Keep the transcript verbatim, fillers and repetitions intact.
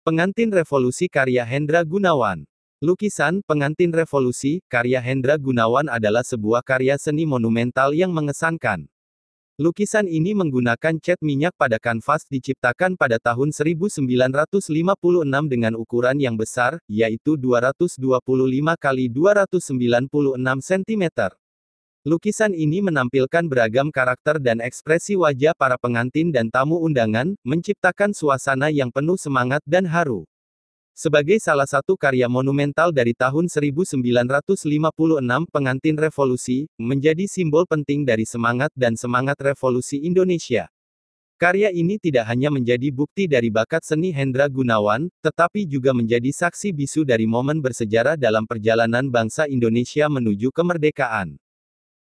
Pengantin Revolusi karya Hendra Gunawan. Lukisan Pengantin Revolusi karya Hendra Gunawan adalah sebuah karya seni monumental yang mengesankan. Lukisan ini menggunakan cat minyak pada kanvas diciptakan pada tahun seribu sembilan ratus lima puluh enam dengan ukuran yang besar, yaitu dua ratus dua puluh lima kali dua ratus sembilan puluh enam sentimeter. Lukisan ini menampilkan beragam karakter dan ekspresi wajah para pengantin dan tamu undangan, menciptakan suasana yang penuh semangat dan haru. Sebagai salah satu karya monumental dari tahun seribu sembilan ratus lima puluh enam, Pengantin Revolusi menjadi simbol penting dari semangat dan semangat revolusi Indonesia. Karya ini tidak hanya menjadi bukti dari bakat seni Hendra Gunawan, tetapi juga menjadi saksi bisu dari momen bersejarah dalam perjalanan bangsa Indonesia menuju kemerdekaan.